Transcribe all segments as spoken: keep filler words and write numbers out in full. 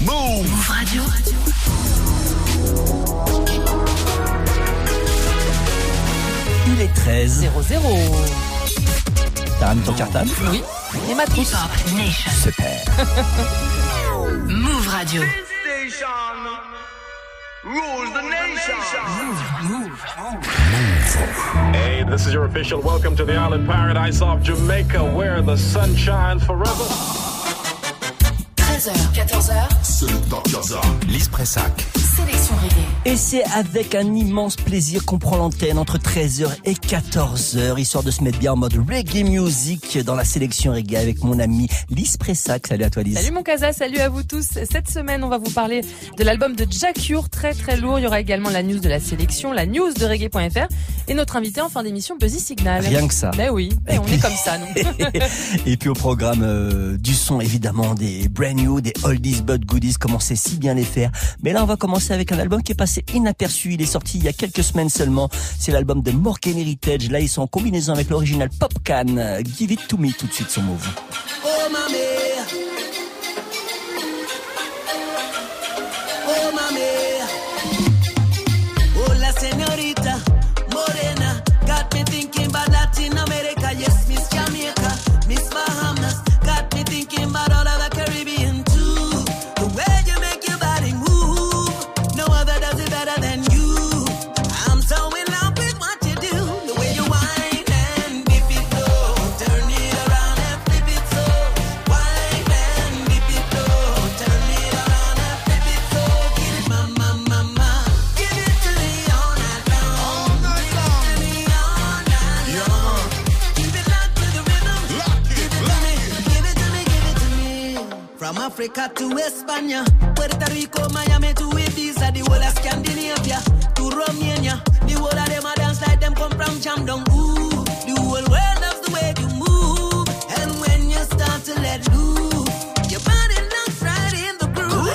Move Radio. Il est treize zéro zéro. T'as ramené ton cartable? Oui. Et ma trousse. Super. Move Radio. Rules the nation. Move, move, move. Hey, this is your official welcome to the island paradise of Jamaica, where the sun shines forever. treize heures, quatorze heures. C'est le Docteur Gaza. Lise Pressac. Sélection reggae. Et c'est avec un immense plaisir qu'on prend l'antenne entre treize heures et quatorze heures, histoire de se mettre bien en mode reggae music dans la sélection reggae avec mon ami Lise Pressac. Salut à toi Lise. Salut mon Casa, salut à vous tous. Cette semaine, on va vous parler de l'album de Jah Cure, très très lourd. Il y aura également la news de la sélection, la news de reggae point f r et notre invité en fin d'émission, Buzzy Signal. Rien que ça. Ben oui, ben on puis... est comme ça nous. Et puis au programme euh, du son, évidemment, des brand new, des oldies but goodies, comme on sait si bien les faire. Mais là, on va commencer avec un album qui est passé inaperçu. Il est sorti il y a quelques semaines seulement. C'est l'album de Morgan Heritage. Là, ils sont en combinaison avec l'original Popcan. Give It To Me tout de suite sur Move. Oh mamie, oh mamie, oh la señorita Morena, got me thinking about Latin America. Yes, Miss Jamaica, Miss Bahamas, got me thinking about all of the Caribbean too. The way you make your body move, no other does it better than you. I'm so in love with what you do, the way you whine and dip it low, turn it around and flip it so. Whine and dip it low, turn it around and flip it so. Get it, mama, mama, give it to me all night long. All night long. Give it to me all night long. Keep it locked to the rhythm. Give it to me, give it to me, give it to me. From Africa to España, Puerto Rico, Miami to Ibiza, the whole of Scandinavia to Romania, the whole of them a dance like them come from Jamdong. Ooh, the whole world loves the way you move, and when you start to let loose, your body looks right in the groove.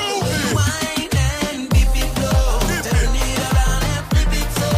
Wine and dip it low, turn it around and flip it so.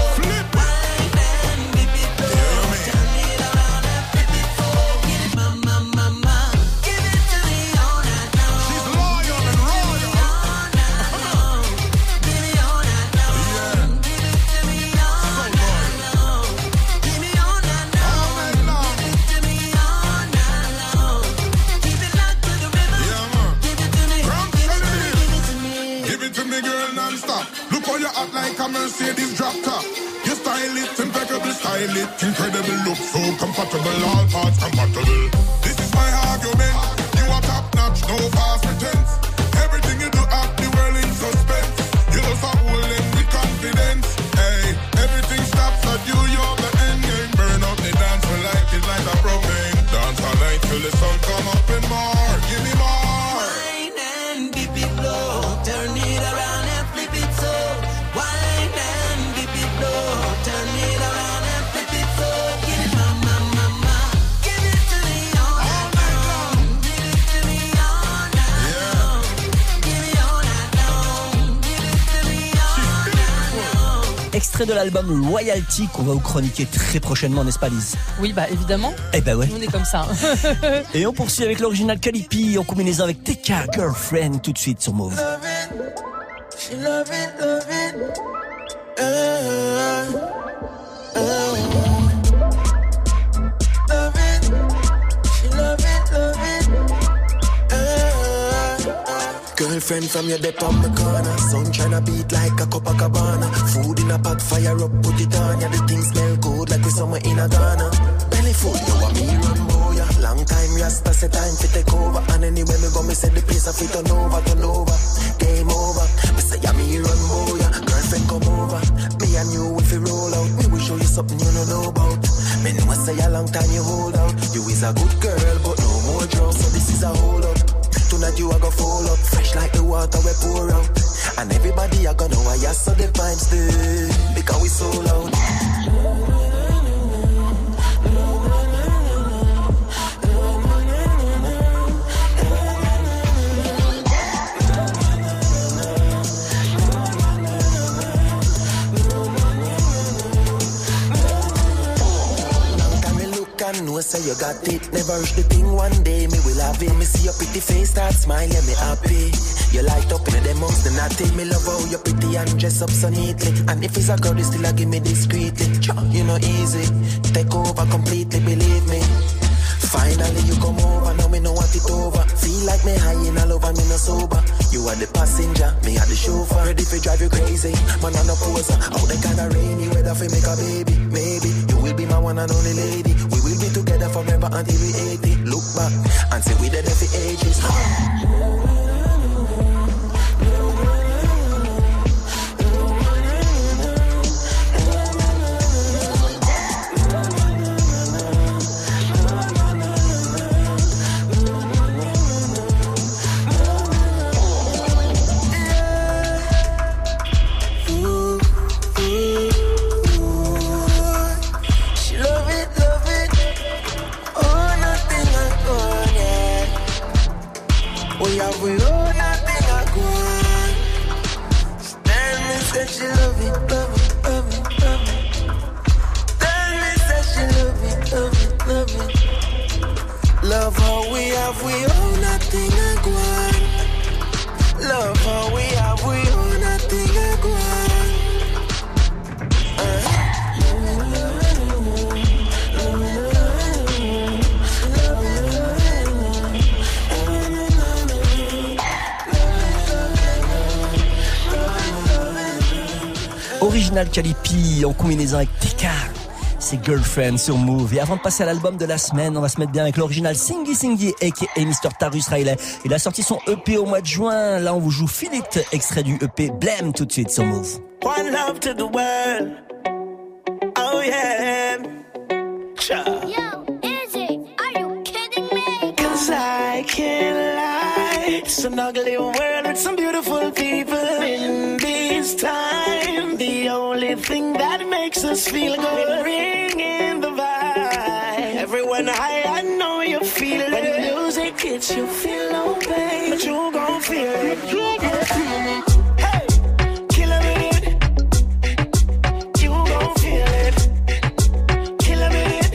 Wine and dip it low, turn it around and flip it so. Get it, mama, mama, give it to me all night long. She's loyal and royal. All night long, give me all night long. Give it to me all night long. Give me all night long. Give it to me all night long. Keep it locked to the rhythm. Give it to me, give it to me, give it to me. Give it to me, girl, non-stop. Look how you act like a Mercedes drop top. You style it, impeccable style it, incredible look, so compatible, all parts compatible. This is my argument. You are top notch, no false pretense. Everything you do, act the world in suspense. You just a holding with confidence. Hey, everything stops at you, you're the end game. Burn up the dance, we like it like a propane. Dance all night till the sun come up and more. Give me more. Wine and dip it low, turn it around and flip it so. Wine and dip it low, turn it around and flip it so. Get it, mama, mama, give it to me all night long. Give it to me all night long. Give me all night long. Give it to me all night long. Extrait de l'album Loyalty qu'on va vous chroniquer très prochainement, n'est-ce pas Lise? Oui, bah évidemment, Eh ben ouais. on est comme ça. Et on poursuit avec l'original Calipi en combinaison avec T K Girlfriend tout de suite sur Move. Love it, she love it, love it. Uh, uh, love it, she love it, love it. Uh, uh. Girlfriend from your dep on my corner, sunshine a beat like a Copacabana. Food in a pot, fire up, put it on ya. The things smell good like we somewhere in a Ghana. Belly full, you a me run boy, yeah. Long time, Rasta say time to take over. And anywhere me go, me say the place I fit turn over, turn over. Game over, me say yeah, me run boy, yeah. Girlfriend come over, me and you if you roll out. Me will show you something you don't know about. Me know I say a long time you hold out. You is a good girl, but no more drunk, so this is a hold up. Tonight you a go fall up, fresh like the water we pour out. And everybody a gonna know why you so the vibes stay, because we so loud. Long time me look and know say you got it. Never rush the thing, one day me will have it. Me see your pretty face, start smile, yeah, me happy. You light up in the amongst the natty. Me love how you pretty and dress up so neatly. And if it's a girl, you still a give me discreetly. You know easy, take over completely, believe me. Finally you come over, now me know what it over. Feel like me high in all over, me no sober. You are the passenger, me are the chauffeur. Ready for drive you crazy, man I'm no poser. Out the kind of rainy weather for make a baby. Maybe you will be my one and only lady. We will be together forever until we eighty. Look back and say we dead for ages. We owe nothing I go on. Tell me that she love it, love it, love it, love it. Tell me that she love it, love it, love it. Love how we have, we owe nothing I go on. Love how we have, we owe nothing I go on. Uh. Original Calipi en combinaison avec T K. C'est Girlfriend sur Move. Et avant de passer à l'album de la semaine, on va se mettre bien avec l'original Singy Singy aka mister Tarrus Riley. Il a sorti son E P au mois de juin. Là, on vous joue Philippe, extrait du E P Blame tout de suite sur Move. One love to the world. Oh yeah. Cha. Yo, Izzy, are you kidding me? Cause I can't lie. It's an ugly world with some beautiful people in this time. The only thing that makes us feel good, ringing the vibe. Everyone high, I know you feel it. When the music hits, you feel no pain, but you gon' feel it. You gon' feel it. Hey, kill a minute. You gon' feel it. Kill a minute.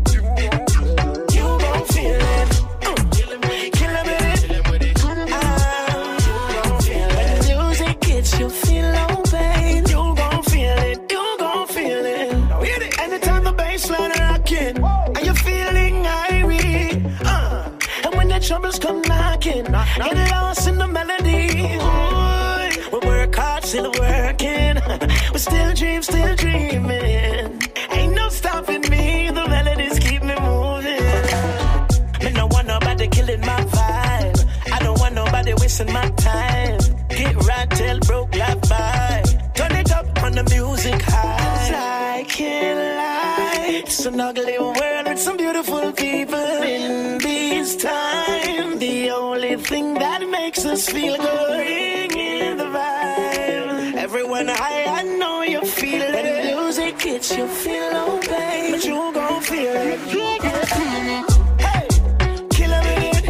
You gon' feel it. Mm. Kill a minute. Kill a minute. Ah, you gon' feel it. When the music hits, you feel no pain. You gon' feel it. You gon' feel it. Anytime the bassline rockin', and you're feeling irate, uh, and when the troubles come knocking, get lost in the melody. Ooh, we work hard, still working. We still dream, still dreaming. Ain't no stopping me. The melodies keep me moving. Me no want nobody killing my vibe. I don't want nobody wasting my time. Get right till broke life by. Turn it up on the music high. I can't lie. It's an ugly world with some beautiful people in this time. The only thing that makes us feel good, ringing the vibe. Everyone high, I know you feel it. When the music hits, you feel no pain, but you gon' feel it. You gon' feel it. Hey, kill a minute.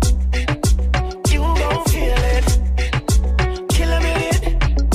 You gon' feel it. Kill a minute.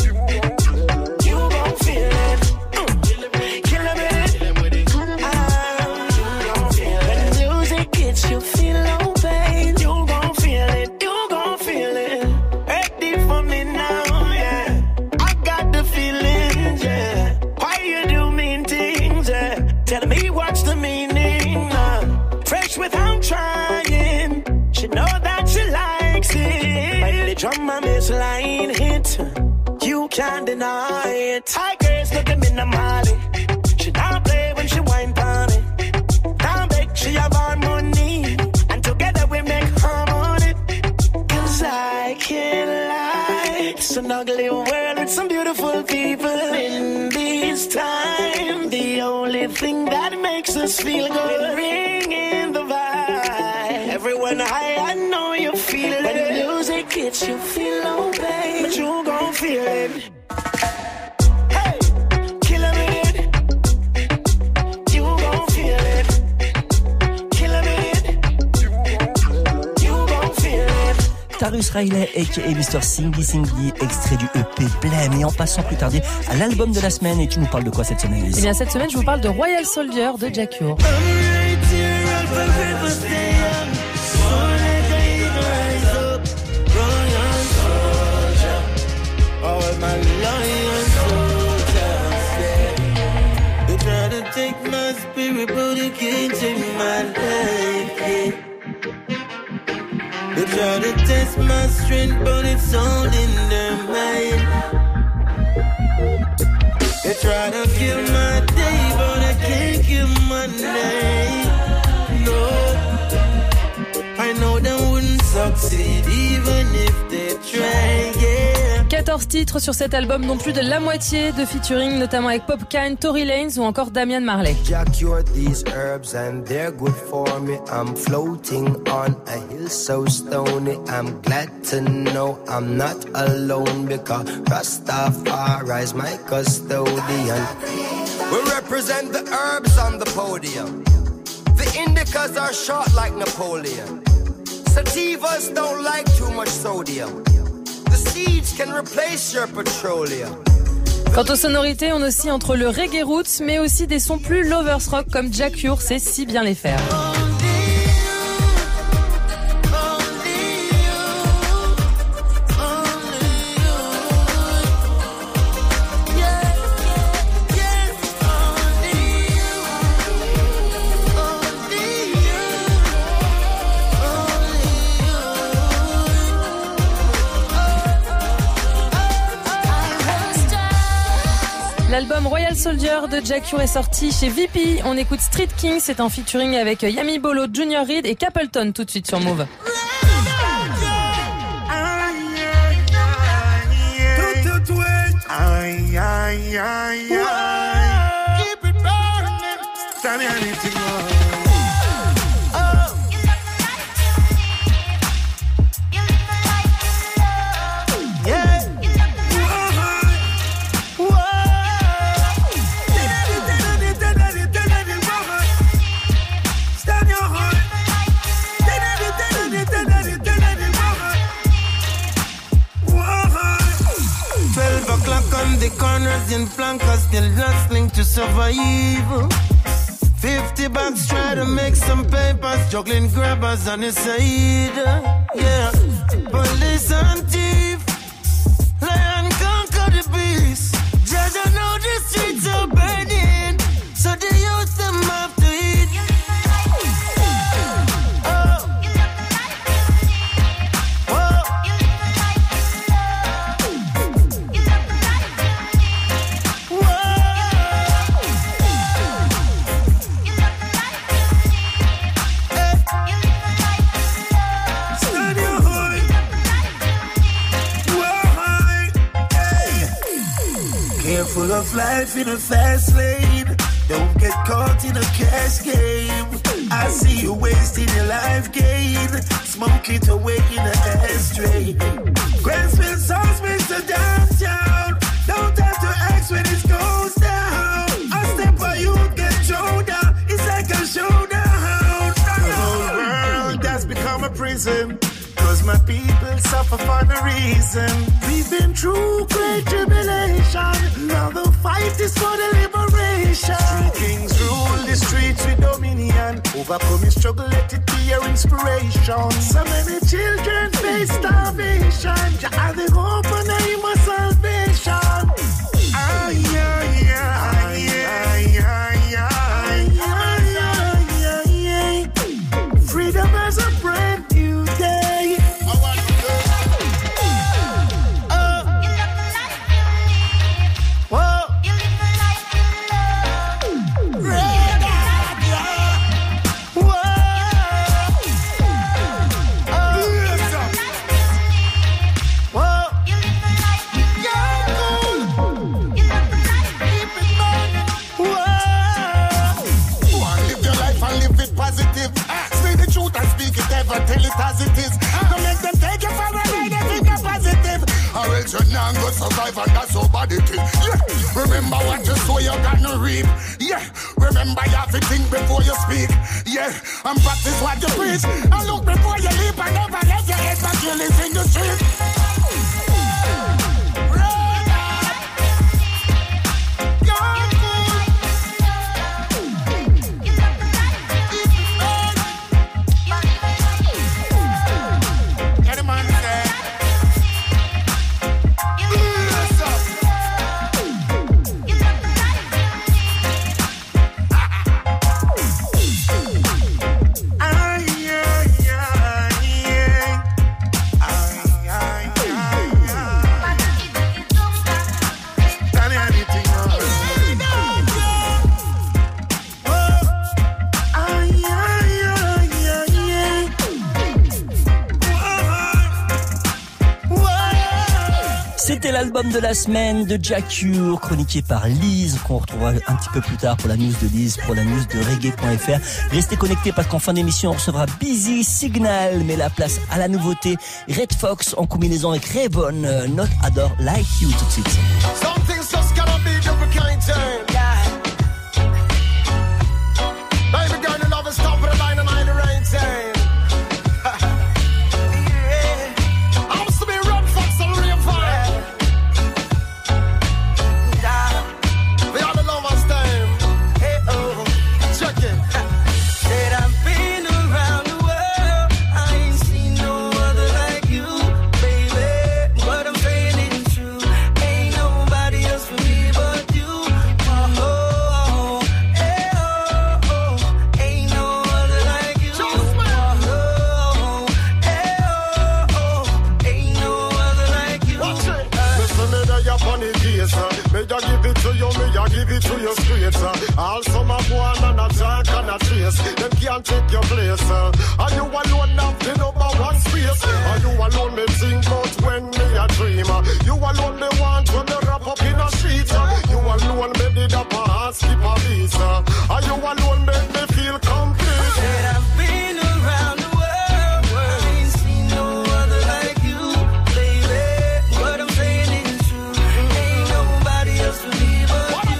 You gon' feel it. Mm. Kill a minute. Ah, you gon' feel it. When the music hits, you feel no pain. You gon' feel it. You gon' feel it. Ready for me now, yeah. I got the feeling, yeah. Why you do mean things, yeah. Tell me what's the meaning, uh. Fresh without trying. She know that she likes it. When the drum and bass line hit, you can't deny it. High girls look at me in the molly. She don't play when she wine pon it. Don't beg, she have our money. And together we make harmony. Cause I can't lie. It's an ugly world with some beautiful people in this time. The only thing that makes us feel good, ringing the vibe. Everyone high, I know you feel it. When the music hits, you feel no pain, but you gon' feel it. Hey, kill a minute. You gon' feel it. Kill a minute. You gon' feel it. Tarrus Riley aka mister Singy Singy, extrait du E P Blame. Et en passant plus tarder à l'album de la semaine, et tu nous parles de quoi cette semaine, Alice? Eh bien, cette semaine, je vous parle de Royal Soldier de Jah Cure. I'm right here, life forever stay young. Soar like an eagle, rise up. Royal soldier. All my lion soldiers, yeah. They try to take my spirit, but they can't take my life, yeah. They try to test my strength, but it's all in their mind. They try to kill my day, but I can't kill my night. No, I know they wouldn't succeed even if they try, yeah. quatorze titres sur cet album, dont plus de la moitié de featuring, notamment avec Popcaan, Tory Lanez ou encore Damian Marley. Jack cured these herbs and they're good for me. I'm floating on a hill so stony. I'm glad to know I'm not alone because Rastafari's my custodian. We represent the herbs on the podium. The indicas are short like Napoleon. Sativas don't like too much sodium. The seeds can replace your petroleum. Quant aux sonorités, on oscille entre le reggae roots, mais aussi des sons plus lovers rock comme Jack Ure sait si bien les faire. L'album Royal Soldier de Jack Ure est sorti chez V P. On écoute Street King, c'est en featuring avec Yami Bolo, Junior Reid et Capleton tout de suite sur Move. The corners in flankers still hustling to survive. Fifty bucks try to make some papers, juggling grabbers on the side. Yeah, police and thief, lion conquer the beast. Judge, I know the streets are burning, so the youth them have to eat. Full of life in a fast lane. Don't get caught in a cash game. I see you wasting your life gain. Smoke it away in an ashtray. Grantsville South makes a downtown. Don't have to ask when it goes down. A step where you get thrown down. It's like a showdown. The whole world has become a prison. Cause my people suffer for no reason. We've been through great tribulation. Now the fight is for the liberation. Three kings rule the streets with dominion. Overcoming struggle, let it be your inspiration. So many children face starvation. You are the hope and aim of salvation. Ay, ay, ay, ay, ay, ay, ay, ay. Freedom as a brand new day. Tell it as it is. Don't make them take you for a ride and think you're positive. Or else you're not gonna survive and that's how bad it is. Yeah. Remember what you sow, you're gonna reap. Yeah. Remember you have to think before you speak. Yeah. And practice what you preach. And look before you leap and never let your head back you live in the street. C'était l'album de la semaine de Jack Ure, chroniqué par Lise, qu'on retrouvera un petit peu plus tard pour la news de Lise, pour la news de reggae point f r. Restez connectés parce qu'en fin d'émission, on recevra Busy Signal, mais la place à la nouveauté, Red Fox en combinaison avec Rayvon, uh, Not Adore Like You, tout de suite. Something's just gonna be different kind turn. Baby girl, you love is top of the line and I the rain turn. To your streets, uh. Also my boy and a jack and a trace. Them can't take your place, uh. Are you alone have the number one space? Are you alone me think about when me a dream? Uh. You alone me want when me wrap up in a sheet, uh. You alone me did up a heart skip a beat, uh. Are you alone make me feel complete? Said I've been around the world, world. I ain't seen no other like you, baby. What I'm saying is true. Ain't nobody else for me but you.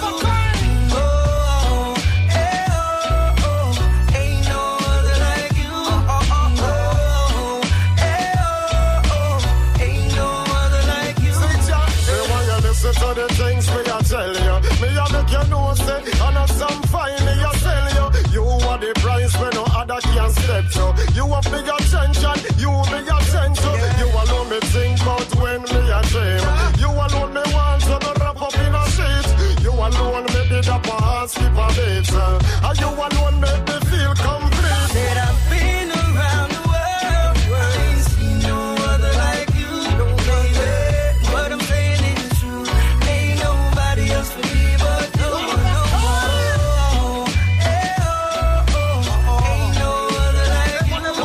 To the things me I tell you, me I make you know say, I know some fine me I tell you. You are the price when no other can step to. You have big attention, you big attention. You alone me think about when me I dream. You alone me want to me wrap up in a sheet. You alone me did up a heart skip a beat. And you alone make me feel complete. Said I've been around the world, I ain't seen no other like you, no baby. What I'm saying is true. Else for me but you, no more. Hey, oh, oh, oh. Ain't no other like you. Oh,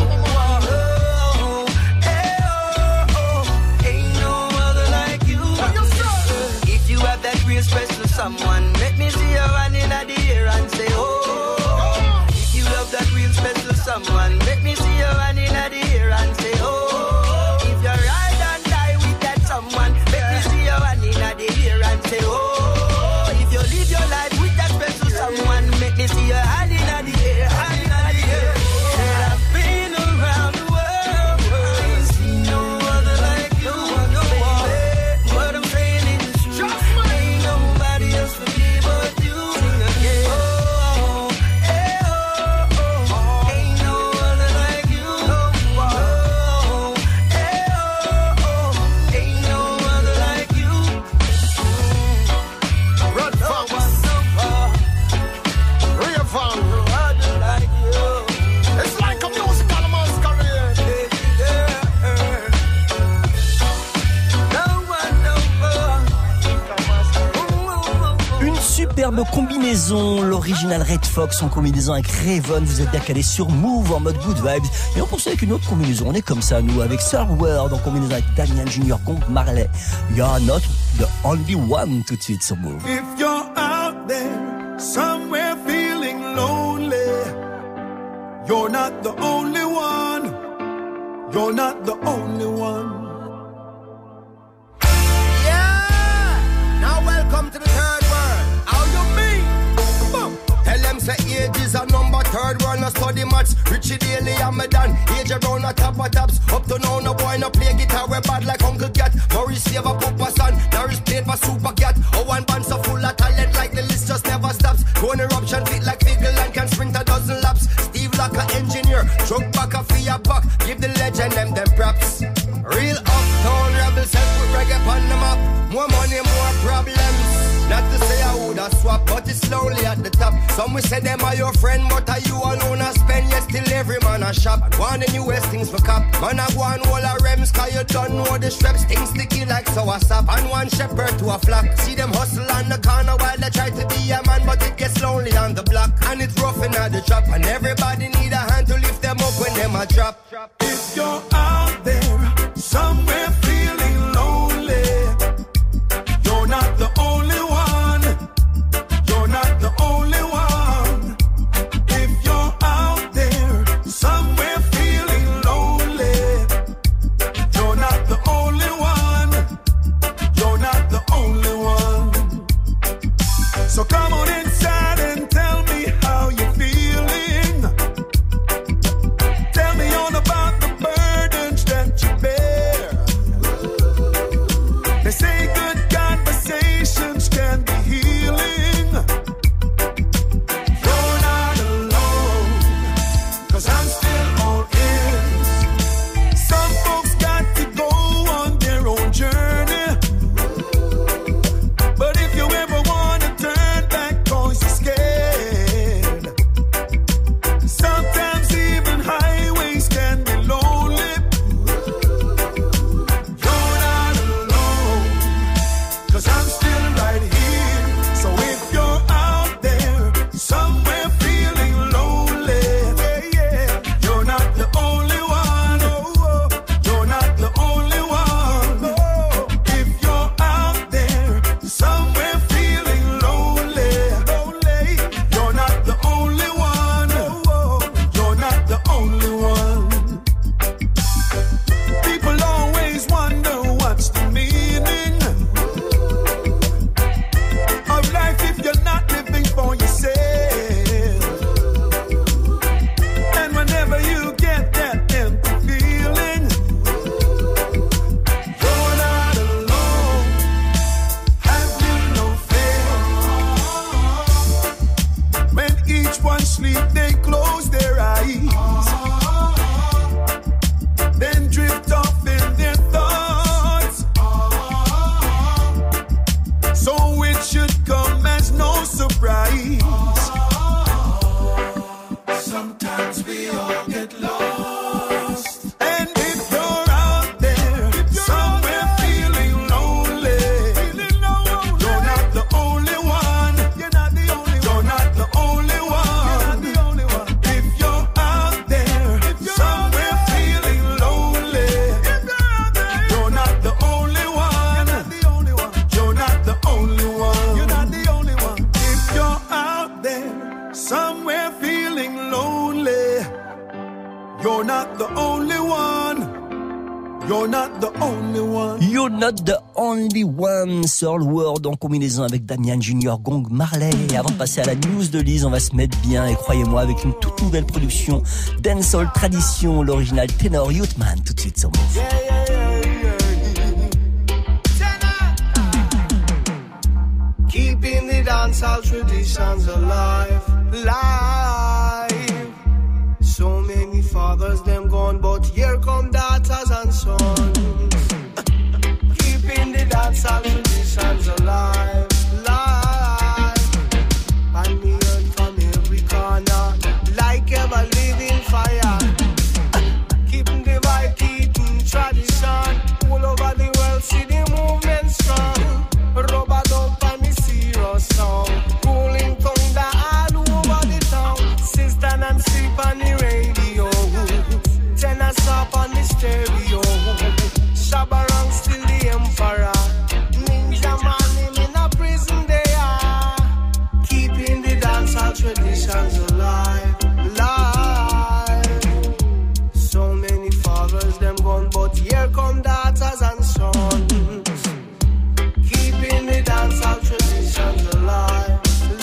hey, oh, oh. Ain't no other like you. If you have that real special someone, let me see your hand in the air and say, oh. If you love that real special someone, let me see your hand in the air and say, oh. If you ride and die with that someone, let me see your hand in the air and say, oh. Live your life with that special someone. Make me see your hand in the air, hand in the air. Said I've been around the world, I ain't seen no other like you, no baby. What I'm saying is true. Ain't nobody else for me but you. Sing again. Oh, hey, oh, oh. Ain't no other like you. Oh, hey, oh, oh. Ain't no other like you. Red Fox. It's like a musical masquerade. Une superbe combinaison, l'original Red Fox en combinaison avec Rayvon. Vous êtes bien calé sur Move en mode good vibes. Et on poursuit avec une autre combinaison. On est comme ça, nous, avec Sir World en combinaison avec Damian Junior contre Marley. You're not the only one, tout de suite sur Move. If you're out there, somewhere feeling lonely, you're not the only one. You're not the only one. Yeah! Now welcome to the third world. How you mean? Boom. Tell them say age is a number. Third world no study maths. Richie Daly and me done. Age around a top of tops. Up to now no boy no play guitar. We bad like Uncle Cat. Maurice save a Papa son. Norris played for Super Cat. Oh, one band so full of talent like the list just never stops. Go on eruption fit like Figgle and can sprint a dozen laps. Steve Locker engineer. Truck back a fear back. Give the legend them them props. Real uptown rebels help put reggae on the map. More money, more problems. Not to say I woulda swap, but it's slowly at the top. Some will say them are your friend, but are you alone a spend? Yes, still every man a shop. One the newest things for cop. Man a go and all a rems, cause you don't know the straps. Things sticky like sour sap. And one shepherd to a flock. See them hustle on the corner while they try to be a man, but it gets lonely on the block. And it's rough in the trap. And everybody need a hand to lift them up when them a drop. If you're out there, somewhere feeling lonely, You're not the only one. You're not the only one. Searle World en combinaison avec Damian Junior, Gong Marley. Et avant de passer à la news de Lise, on va se mettre bien, et croyez-moi, avec une toute nouvelle production Dancehall Tradition, l'original Tenor Youthman, tout de suite sur Move. Yeah, yeah, yeah, yeah. Keeping the dancehall traditions alive, live. So many fathers them gone, but here come daughters and sons. Keeping the dancehall traditions alive, live. And we heard from every corner, like ever living fire. Keeping the vibe, keeping tradition. All over the world, see the movement strong. Rubber dub and the serious song. Rolling thunder all over the town. Sister and sleep on the radio. Tenor stop on the stereo. Shabarang still the emperor. Ninja man him in a prison they are. Keeping the dancehall traditions alive, alive. So many fathers them gone, but here come daughters and sons. Keeping the dancehall traditions alive,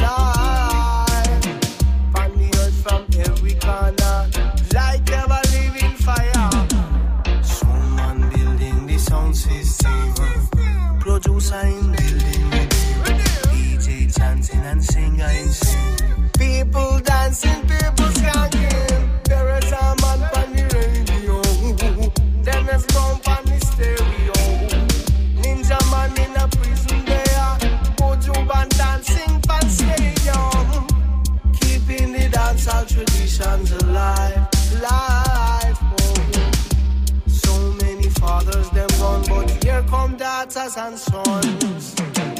alive. On the earth from every corner, like ever living fire. Someone building the sound system, producer in building the D J chanting and singer in sing. People dancing, people skanking. There is a man on the radio, then there's bump on the stereo. Ninja man in a prison there, Bojo band dancing pan stadium. Keeping the dancehall traditions alive, alive. Oh. So many fathers them gone, but here come daughters and sons.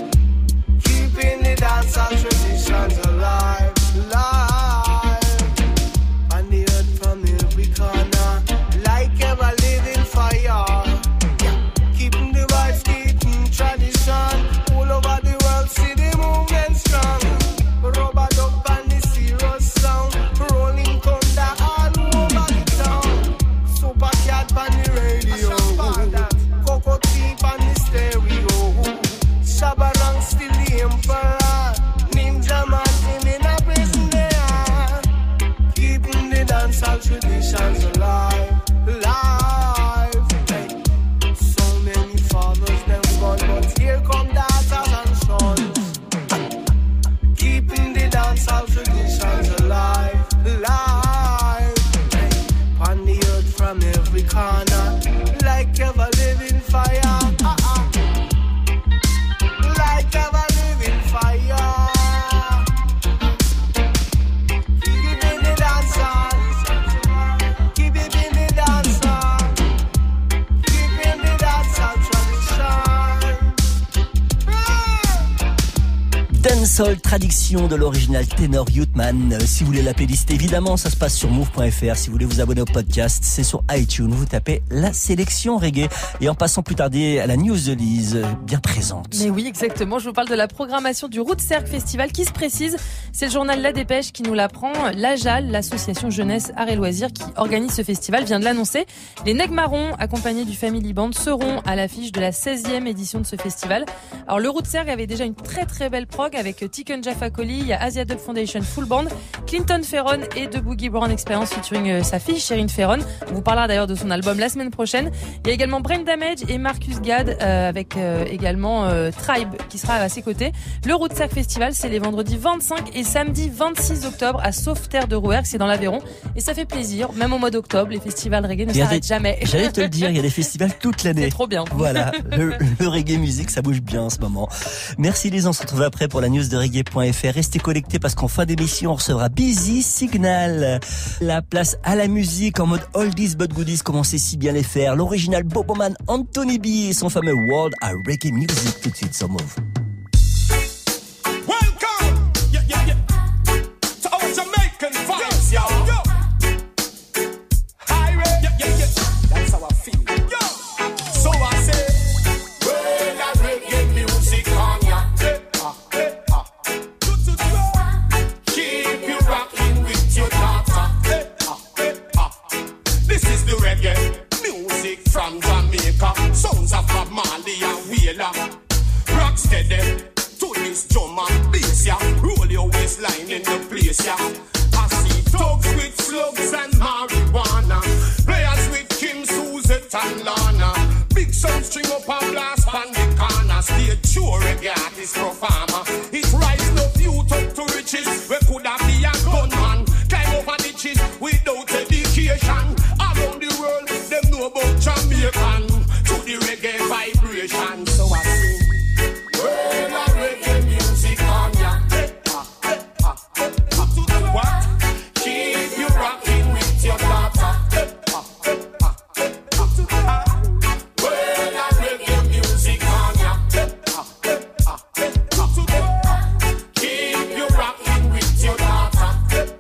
Keeping the dancehall traditions alive, alive. And the earth from every corner, like ever living fire. Keeping the vibes, keeping tradition. All over the world, see the movement strong. Rubber dub and the serious sound. Rolling thunder all over the town. Super cat on the radio. Cocoa tea on the stereo. Shabarang still the emperor. Ninja man him in a prison there. Keeping the dancehall traditions alive, alive. Hey. So many fathers them gone, but here come daughters and sons. Keeping the dancehall traditions alive, alive. Hey. On the earth from every corner, like ever living fire. Uh-uh. Like ever living fire. Keep it in the dancehall. Keep it in the dancehall. Keep in the dancehall tradition. Dancehall Tradition de l'original Tenor Youthman. Euh, si vous voulez la playlist, évidemment, ça se passe sur move point f r. Si vous voulez vous abonner au podcast, c'est sur iTunes. Vous tapez la sélection reggae. Et en passant plus tarder à la news de Lise, euh, bien présente. Mais oui, exactement. Je vous parle de la programmation du Roots-Cercle Festival qui se précise. C'est le journal La Dépêche qui nous l'apprend. L'A J A L, l'association jeunesse, arts et loisirs qui organise ce festival, vient de l'annoncer. Les Nègres Marrons, accompagnés du Family Band, seront à l'affiche de la seizième édition de ce festival. Alors, le Roots-Cercle avait déjà une très très belle prog avec Tiken Jaffa Coli, il y a Asia Dub Foundation Full Band, Clinton Ferron et The Boogie Brown Experience featuring sa fille Sherine Ferron. On vous parlera d'ailleurs de son album la semaine prochaine. Il y a également Brain Damage et Marcus Gad euh, avec euh, également euh, Tribe qui sera à ses côtés. Le Roots-Cercle Festival, c'est les vendredis vingt-cinq et samedi vingt-six octobre à Sauveterre de Rouergue, c'est dans l'Aveyron. Et ça fait plaisir, même au mois d'octobre, les festivals reggae ne s'arrêtent jamais. J'allais te le dire, il y a des festivals toute l'année. C'est trop bien. Voilà, le, le reggae musique, ça bouge bien en ce moment. Merci les, on se retrouve après pour la news de reggae point f r. Restez connectés parce qu'en fin d'émission, on recevra Busy Signal. La place à la musique en mode oldies but goodies, comme on sait si bien les faire. L'original Boboman Anthony B et son fameux World à Reggae Music, tout de suite sur Move. Welcome, yeah, yeah, yeah, to our Jamaican vibes, yo. Yo. Highway, yeah, yeah, yeah. That's how I feel. Yo. So I say, well, that reggae music on ya. Hey, ah, hey, ah. Keep you rocking with your daughter. Hey, ah, hey, ah. This is the reggae music. from Jamaica. Sounds of Bob Marley and Wheeler. Rock steady to this drum and bass, yeah. Roll your waistline in the place, yeah. I see thugs with slugs and marijuana. Players with Kim, Suzette and Lana. Big sound string up and blast on the corner. Stay true reggae artist performer. It rise no youth up to riches. We could have be a gunman. Climb over ditches without education. Around the world, them know about Jamaican. To the reggae vibration. So I sing, well, a reggae music on ya. What? Keep you rocking with your daughter. Well, a reggae music on ya. Keep you rocking with your daughter.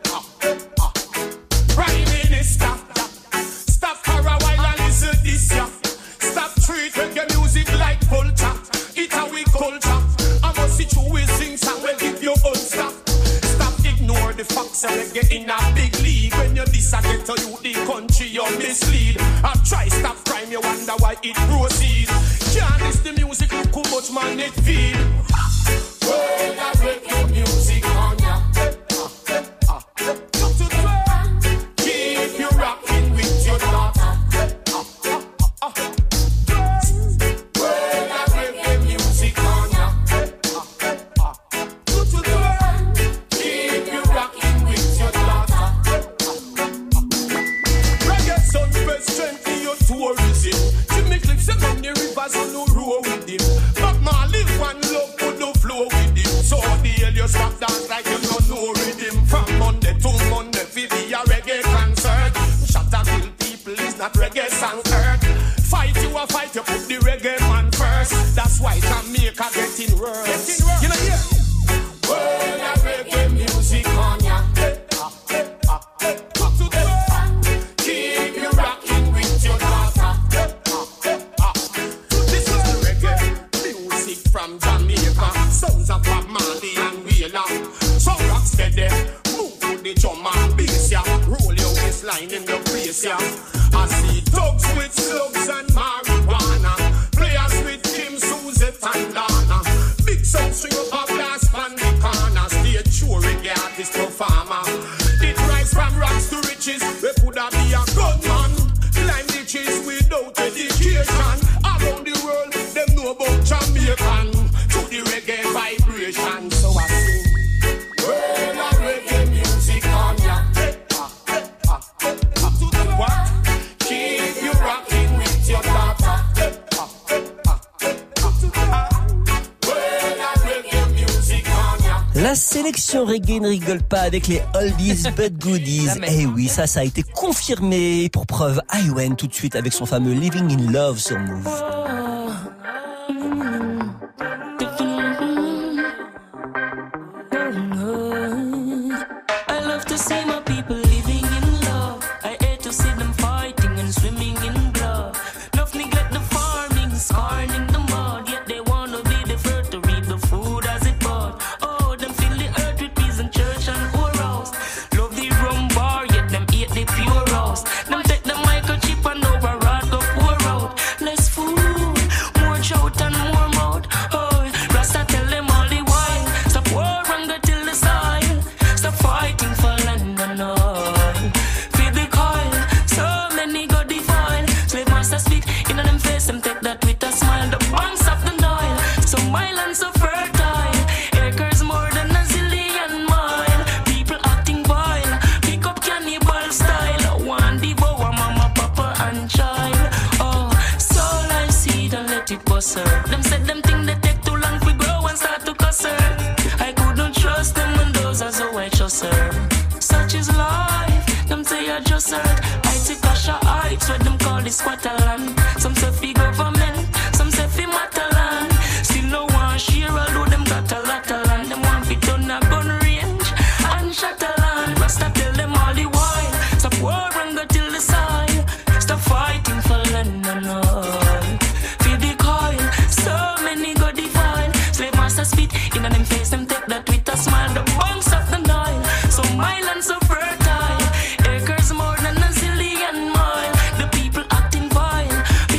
Prime Minister, stop for a while and listen this ya. Stop treat reggae music like culture. It's a we culture. I must see you will sing song will give you unstop. Stop ignore the facts and reggae in a big league. When you disagree to you the country you mislead. I try stop crime you wonder why it proceed. Can't miss the music look how much man it feel. Well, I reggae music on ya. Keep you rocking with your daughter. Well, I reggae music on ya. Keep you rocking with your daughter. Reggae sun best strength in your tourism. Jimmy Cliff say many rivers on no row with him. But Marley one love put no flow with him. So the hell you stop dance like you don't know rhythm. From Monday to Monday for the reggae concert. Shut up kill people is not reggae song earth. Fight you a fight you put the reggae man first. That's why Jamaica getting worse. You know yeah. Well, a reggae music on ya. Keep you rocking with your daughter. This is the reggae music from Jamaica. Sounds of Bob Marley and Wheeler. So rock steady, move to the drum and bass, yeah. Roll your waistline in the place, yeah. I see thugs with slugs and marijuana. Players with Kim, Suzette and Lana. Big sound string up a blast on the corner. Stay true reggae artist performer. It rise from rocks to riches. We could have be a gunman. Climb ditches without education. Around the world, them know about Jamaican. To the reggae vibration. So I sing, well, a reggae music on ya. What? Keep you rocking with your daughter. Well, a reggae music on ya. La sélection reggae ne rigole pas avec les oldies but goodies. Eh oui, ça, ça a été confirmé. Pour preuve, I W N tout de suite avec son fameux Living in Love sur Move. I love to see my people living in love. I hate to see them fighting and swimming in blood. Enough neglect the farming, scarring the mud. Yet they wanna be the first to reap the food as it bud. Oh, them fill the earth with peace and church and whorehouse. Love the rum bar, yet them eat the pure house. Them take the microchip and over rod go pour out. Less food, more shout and more mouth. Oh, Rasta tell them all the while. Stop war and go till the soil. Stop fighting for land and oil. Feed the coil, so many go defile. Slave master speak in them face, them take that with a smile. The banks of the Nile, so my land so fertile. Acres more than a zillion mile. People acting vile, pick up cannibal style. One devour mama, papa and child. Oh, soul I see, don't let it bust her. Them said them think they take too long to grow and start to cuss her. I couldn't trust them and those as how I trust her. Such is life, them say I just heard. I take a shot heights where them call this squatter land. Some say fi government, some say fi matter land. Still no one share, although them got a lot of land. Them want fi turn a gun range and shatter land. Rasta tell them all the while, stop war and go till the soil. Stop fighting for land and all. Feel the coil, so many go defile. Slave master spit in them face, them take that with a smile. The banks of the Nile, so my land so fertile. Acres more than a zillion mile. The people acting vile,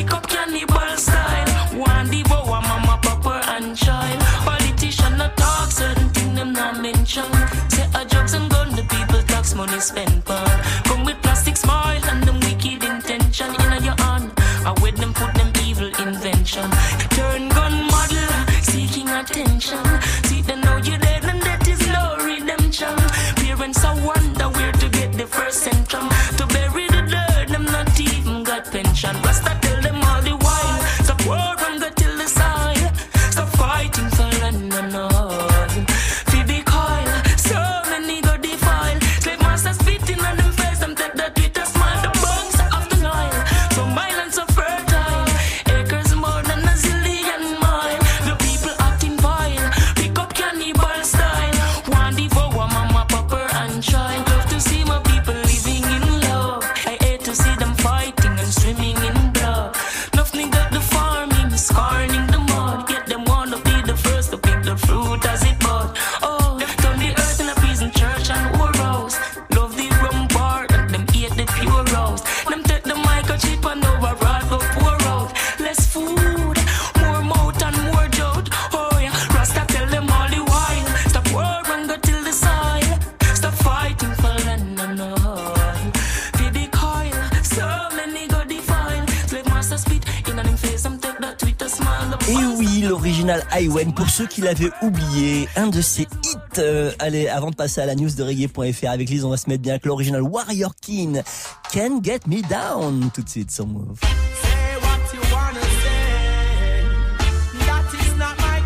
intention. Say a drugs and gun, the people tax money spent for. Come with plastic smile and them wicked intention. In your hand, I with them put them evil invention. Turn gun model, seeking attention. See them know you're dead and that is no redemption. Parents I wonder where to get the first centrum. To bury the dirt, them not even got pension. Rasta tell them all the while, stop war and go till the side. Stop fighting for land and all. Feed the coil, so many go defile. Slave masters spitting on them face, them take that with a smile. The bones of the Nile, so violent, so fertile. Acres more than a zillion mile. The people acting vile, pick up cannibal style. One devour mama, papa and child. Love to see my people living in love. I hate to see them fighting and swimming in blood. Nothing got the farming, scarring the mud. Yet them wanna be the first to pick the fruit as it bud. Oh, turn the earth in a prison church and whorehouse. Love the rum bar and them eat the pure rose. Them take the microchip and overall go pour out. Less food, more mouth and more jolt. Oh yeah, Rasta tell them all the while. Stop war and go till the soil. Stop fighting for land and all. Feed the coil, so many go defile. Slave master spit in on them face, them take that with a smile. Et oui, l'original Highway, pour ceux qui l'avaient oublié, un de ses hits. Euh, allez, avant de passer à la news de reggae point f r avec Lise, on va se mettre bien avec l'original Warrior King, Can't Get Me Down, tout de suite sur Move. Say what you wanna say. That is not my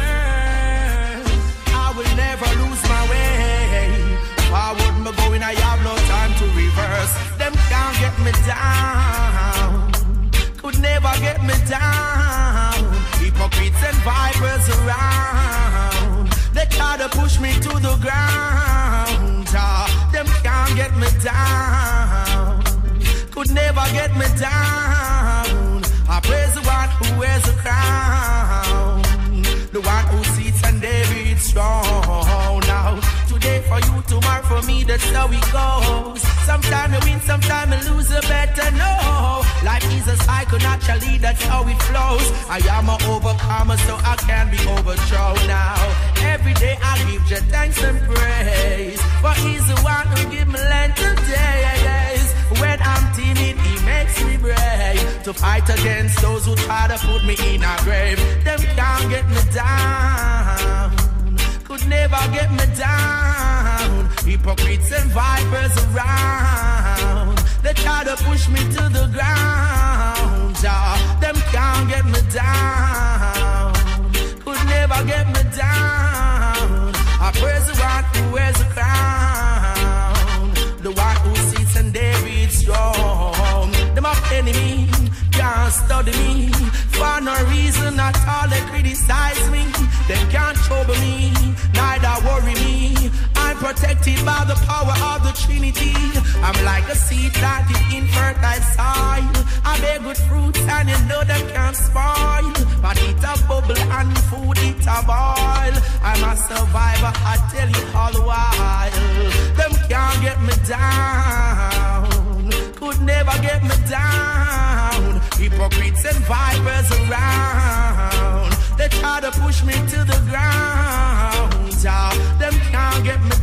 concern. I will never lose my way. Forward me going, I have no time to reverse. Them can't get me down. Could never get me down. Hypocrites and vipers around. They try to push me to the ground. Ah, them can't get me down. Could never get me down. I praise the one who wears a crown. The one who sits and David's strong. Now, today for you, tomorrow for me, that's how it goes. Sometime you win, sometime you lose, you better know. Life is a cycle, naturally, that's how it flows. I am an overcomer, so I can't be overthrown now. Every day I give you thanks and praise. For he's the one who give me length of days. When I'm timid, he makes me brave. To fight against those who try to put me in a grave. Them can't get me down. Could never get me down. Hypocrites and vipers around. They try to push me to the ground. Ah, them can't get me down. Could never get me down. I praise the one who wears a crown. The one who sits and David's strong. Them up enemy can't study me. For no reason at all they criticize me. They can't trouble me, neither worry me. I'm protected by the power of the Trinity. I'm like a seed planted in fertile soil. I bear good fruits and you know them can't spoil. But it a bubble and food it a boil. I'm a survivor, I tell you all the while. Them can't get me down. Could never get me down. Hypocrites and vipers around. They try to push me to the ground. Ah, them can't get me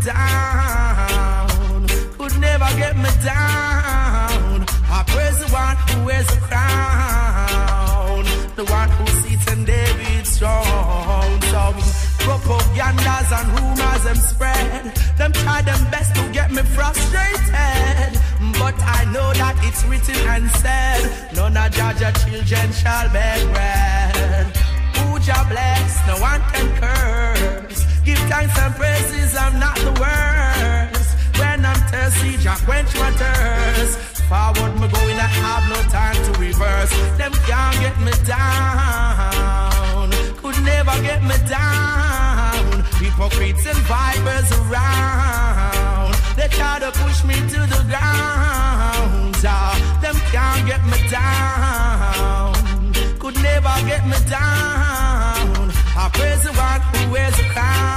down. Could never get me down. I praise the one who wears a crown. The one who sits in David's throne. Some propagandas and rumors them spread. Them try them best to get me frustrated. But I know that it's written and said, none of Jaja children shall beg bread. Who Jah bless, no one can curse. Give thanks and praises, I'm not the worst. When I'm thirsty, Jah quench my thirst. Forward me going, I have no time to reverse. Them can't get me down. Could never get me down. Hypocrites and vipers around. They try to push me to the ground. Ah, them can't get me down. Could never get me down. I praise the one who wears a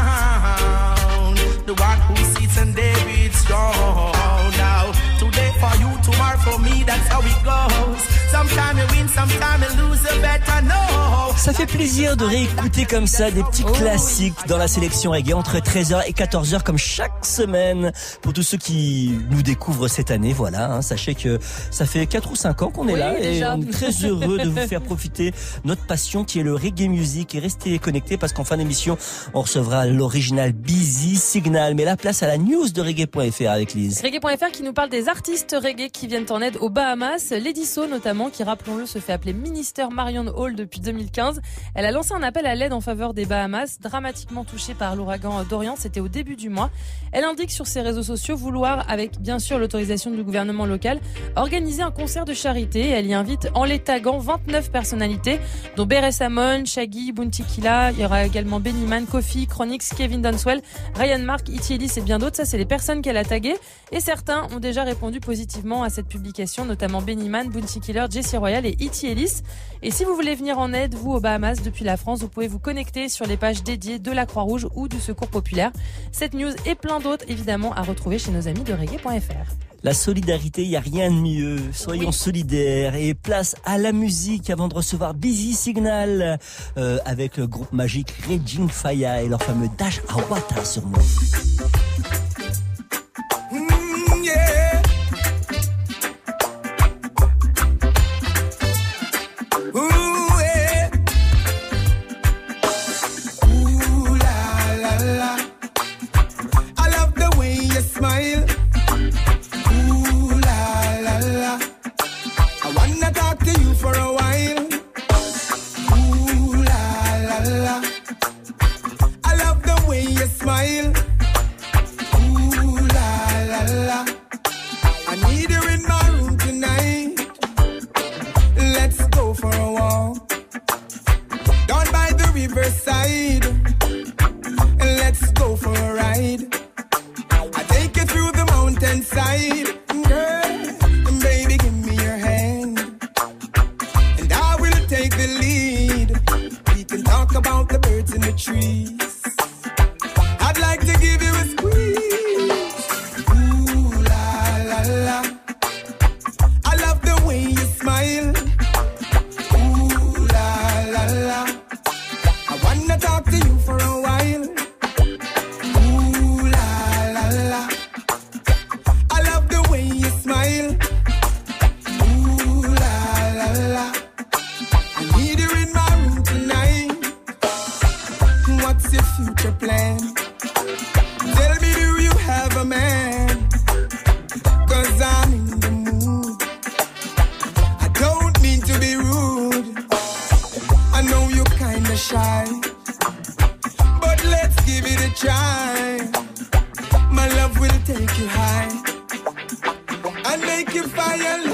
crown. The one who sits in David's throne. Now, today for you, tomorrow for me, that's how it goes. Sometime you win, sometime you lose, you better know. Ça fait plaisir de réécouter comme ça des petits classiques dans la sélection reggae entre treize heures et quatorze heures comme chaque semaine. Pour tous ceux qui nous découvrent cette année, voilà, hein, sachez que ça fait quatre ou cinq ans qu'on est Oui, là déjà. et on est très heureux de vous faire profiter notre passion qui est le reggae music. Et restez connectés parce qu'en fin d'émission, on recevra l'original Busy Signal. Mais la place à la news de reggae point f r avec Lise. Reggae point f r qui nous parle des artistes reggae qui viennent en aide aux Bahamas. Lady So notamment, qui rappelons-le se fait appeler Minister Marion Hall depuis deux mille quinze. Elle a lancé un appel à l'aide en faveur des Bahamas, dramatiquement touchés par l'ouragan Dorian. C'était au début du mois. Elle indique sur ses réseaux sociaux vouloir, avec bien sûr l'autorisation du gouvernement local, organiser un concert de charité. Elle y invite en les taguant vingt-neuf personnalités, dont Bere Samon, Shaggy, Bounty Killa. Il y aura également Benny Man, Kofi, Chronix, Kevin Donswell, Ryan Mark, Ity Ellis et bien d'autres. Ça, c'est les personnes qu'elle a taguées. Et certains ont déjà répondu positivement à cette publication, notamment Benny Man, Bounty Killer, Jessie Royal et Ity Ellis. Et si vous voulez venir en aide, vous, aux Bahamas, depuis la France, vous pouvez vous connecter sur les pages dédiées de la Croix-Rouge ou du Secours Populaire. Cette news et plein d'autres, évidemment, à retrouver chez nos amis de reggae point f r. La solidarité, il n'y a rien de mieux. Soyons oui. solidaires et place à la musique avant de recevoir Busy Signal euh, avec le groupe magique Raging Fire et leur fameux Dash Awata sur moi. Mm, yeah. Ooh, yeah. Ooh, la, la, la. I love the way you smile. For a while, ooh la la la. I love the way you smile, ooh la la la. I need you in my room tonight. Let's go for a walk down by the riverside. Let's go for a ride. I take you through the mountainside, girl. Baby, give me your hand. Take the lead. We can talk about the birds in the trees. I'd like to give you a squeeze. Ooh la la la. I love the way you smile. Ooh la la la. I wanna talk to you for a while. Ooh la la la. I love the way you smile. Ooh la la la. Need you in my room tonight. What's your future plan? Tell me, do you have a man? Cause I'm in the mood. I don't mean to be rude. I know you're kinda shy, but let's give it a try. My love will take you high and make you firelight.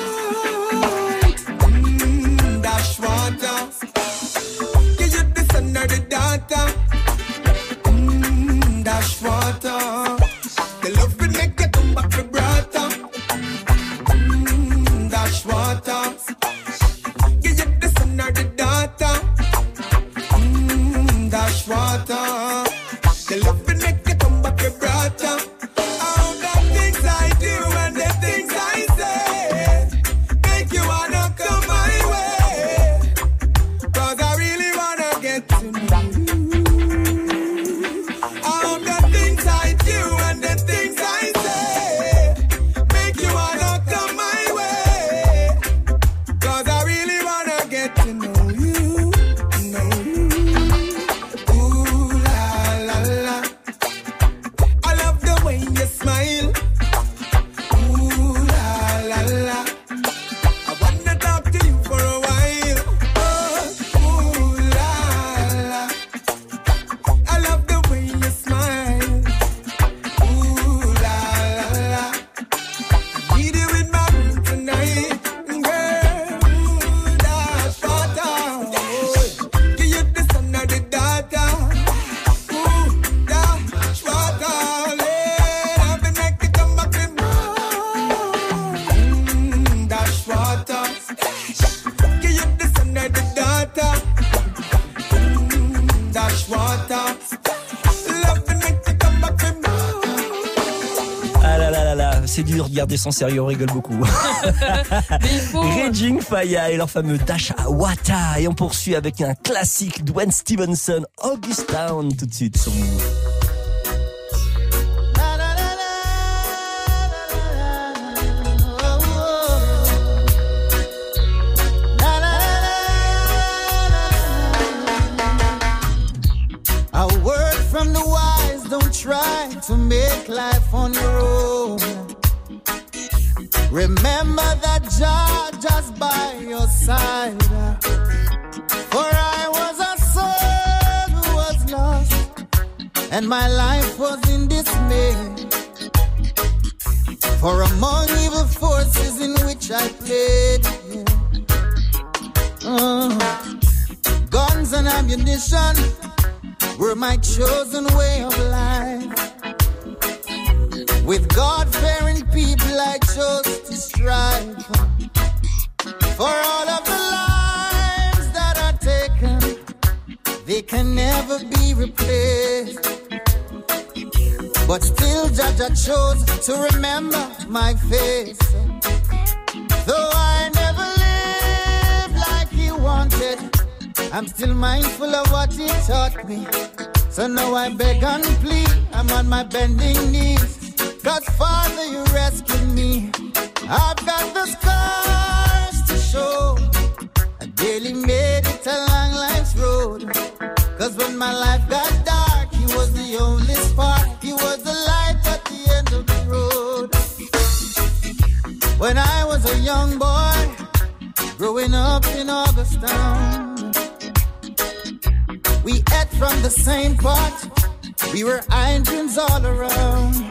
Mm, dash water. Give you the sun or the daughter. Mm, dash water. The love will make you come back for brother. Mm, dash water. Give you the sun or the daughter. Mm, c'est dur de garder son sérieux, on rigole beaucoup. Raging Fire et leur fameux Dash Wata. Et on poursuit avec un classique Dwayne Stevenson, August Town, tout de suite sur Move. A word from the wise, don't try to make life on your own. Remember that Jah just by your side. For I was a soul who was lost, and my life was in dismay. For among evil forces in which I played, yeah. uh, guns and ammunition were my chosen way of life. With God-fearing people I chose to strive. For all of the lives that are taken, they can never be replaced. But still Jaja chose to remember my face. Though I never lived like he wanted, I'm still mindful of what he taught me. So now I beg and plead, I'm on my bending knees. God, Father, you rescued me. I've got the scars to show. I barely made it along life's road. Cause when my life got dark, he was the only spark. He was the light at the end of the road. When I was a young boy, growing up in August Town, we ate from the same pot. We were iron twins all around.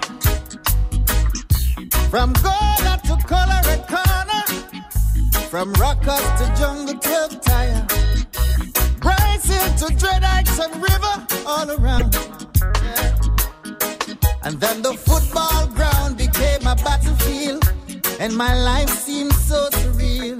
From Gola to Colorado Corner, from Rockers to Jungle twelve Tire, Bryson to Dread Heights and River, all around. Yeah. And then the football ground became a battlefield, and my life seemed so surreal.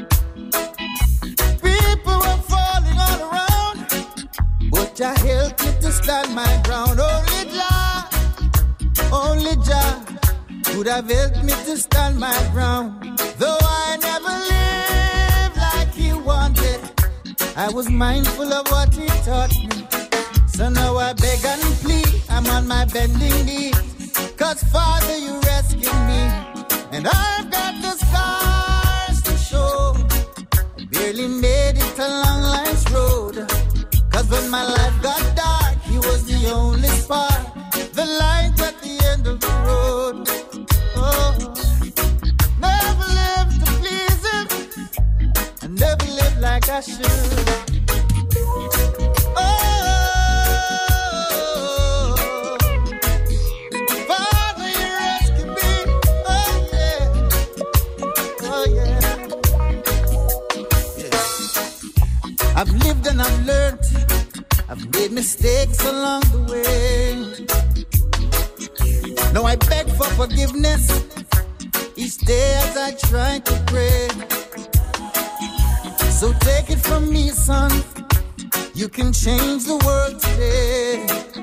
People were falling all around, but Jah helped me to stand my ground. Only Jah, only Jah could have helped me to stand my ground. Though I never lived like he wanted, I was mindful of what he taught me. So now I beg and plead, I'm on my bending knees. Cause Father, you rescued me, and I've got the scars to show. I barely made it along life's road. Cause when my life got dark, he was the only spark, the light at the end of the road. Oh, never lived to please him, I never lived like I should. Oh, Father, you rescued me. Oh yeah, oh yeah. yeah. I've lived and I've learned. I've made mistakes along the way. Now I beg for forgiveness each day as I try to pray. So take it from me, son, you can change the world today.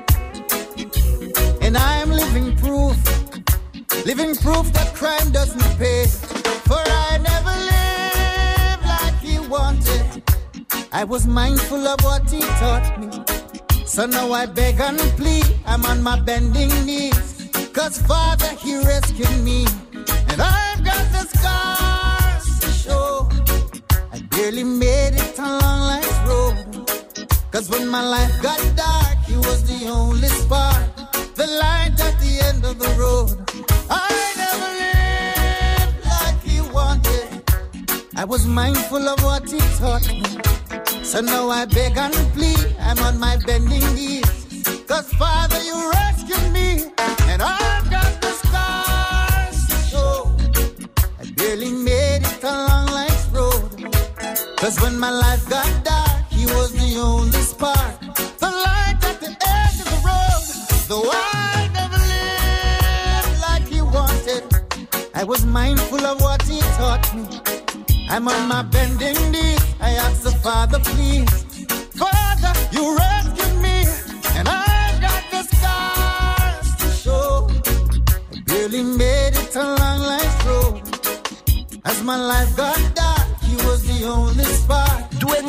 And I am living proof, living proof that crime doesn't pay. For I never lived like he wanted, I was mindful of what he taught me. So now I beg and plead, I'm on my bending knees. Cause Father, he rescued me, and I've got the scars to show. I barely made it along life's road. Cause when my life got dark, he was the only spark, the light at the end of the road. I never lived like he wanted, I was mindful of what he taught me. So now I beg and plead, I'm on my bending knees. Cause Father, you rescued me, and I've got the scars to show. I barely made it along life's road. Cause when my life got dark, he was the only spark, the light at the edge of the road. Though I never lived like he wanted, I was mindful of what he taught me. I'm on my bending knees, I ask the Father, please. Father, you rescued me, and I've got the scars to show. I barely made it along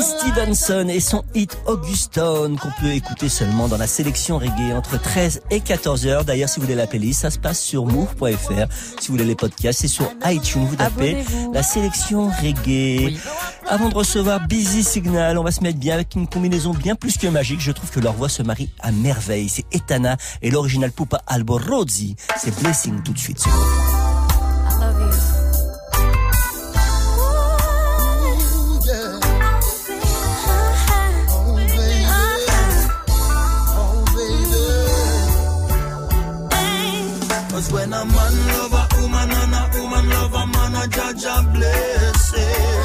Stevenson et son hit Augustone qu'on peut écouter seulement dans la sélection reggae entre treize et quatorze heures. D'ailleurs, si vous voulez la playlist, ça se passe sur move point f r. Si vous voulez les podcasts, c'est sur iTunes. Vous tapez la sélection reggae. Oui. Avant de recevoir Busy Signal, on va se mettre bien avec une combinaison bien plus que magique. Je trouve que leur voix se marie à merveille. C'est Etana et l'original Pupa Alborozzi. C'est Blessing tout de suite. Cause when a man love a woman and a woman love a man, a judge a blessing.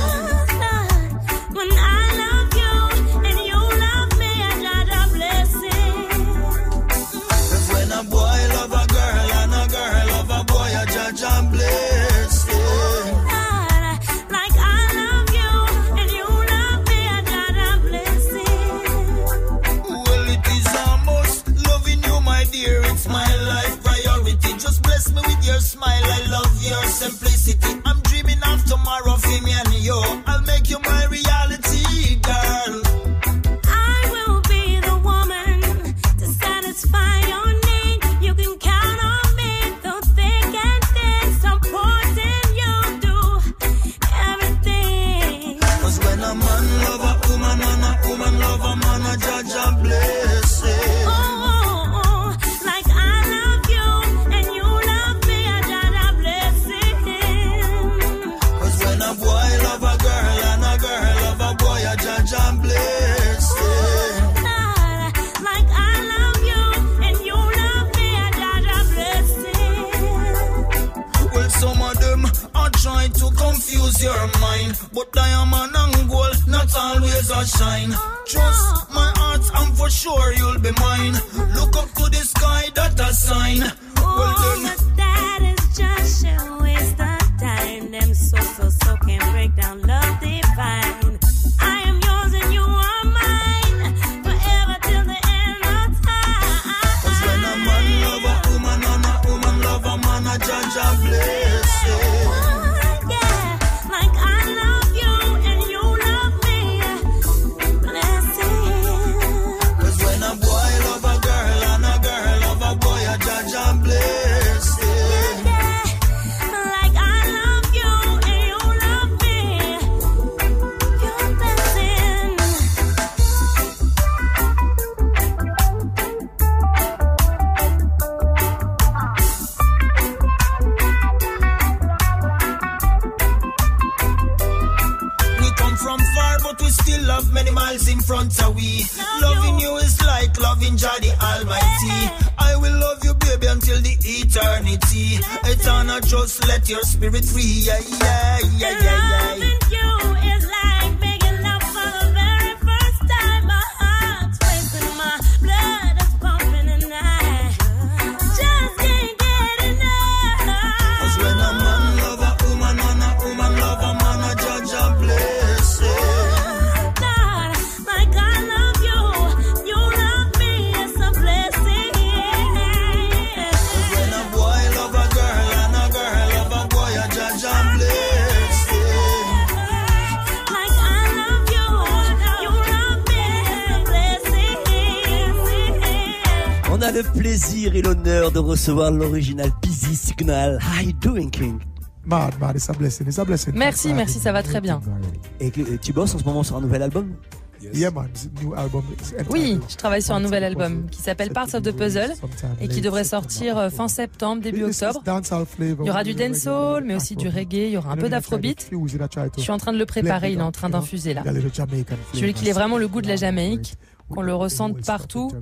When I love you and you love me, I judge a blessing. Cause when a boy love a girl and a girl love a boy, a judge a blessing. Like I love you and you love me, I judge a blessing. Well, it is a must. Loving you, my dear, it's my life priority. Just bless me with your smile, I love your simplicity. I'm dreaming of tomorrow for me and you. I'll make you my reality, girl. I will be the woman to satisfy your need. You can count on me through thick and thin, supporting you do everything. Cause when a man love a woman and a woman love a man, a judge a blessing. Oh, oh, oh, like I love you and you love me, I judge a blessing. Cause when a boy love a girl and a girl love a boy, a judge a blessing. Like I love you and you love me, I judge a blessing. Well, some of them are trying to confuse your mind, but diamond and gold not always a shine. Trust my heart and for sure you'll be mine. Look up to the sky, that a sign. Well Oh, then, but that is just a waste of time. Them so, so, so can break down love divine. I am yours and you are mine, forever till the end of time. cause when a man love a woman and a woman love a man, a judge a blessing. Yeah, like I love you and you love me, blessing. Cause when a boy love a girl and a girl love a boy, a judge a blessing. Like I love you and you love me, you're blessing. We come from far, but we still have many miles in front of we. Loving you is like loving Jah the Almighty. I will love you, baby, until the eternity. Eternal, just let your spirit free. Yeah, yeah, yeah, yeah, yeah. Loving you is like making love for the very first time. My heart's racing, my blood is pumping, and I just can't get enough. Cause when a man love a woman and a woman love a man, a judge a blessing. God, like I love you, you love me, it's a blessing. When a boy love a girl and a girl love a boy, a judge a blessing. Like I love you, you love me, it's a blessing. On a le plaisir et l'honneur de recevoir l'original Busy Signal. How you doing, King? Mad, mad, it's a blessing, it's a blessing. Merci, merci, ça va très bien. Et que- tu bosses en ce moment sur un nouvel album? Yeah, man, it's a new album. It's Oui, je travaille sur un nouvel album qui s'appelle Parts of the Puzzle et qui devrait sortir euh, fin septembre, début octobre. Il y aura du dancehall, mais aussi du reggae, il y aura un peu d'afrobeat. Je suis en train de le préparer, il est en train d'infuser là. Je voulais qu'il ait vraiment le goût de la Jamaïque, qu'on le ressente partout.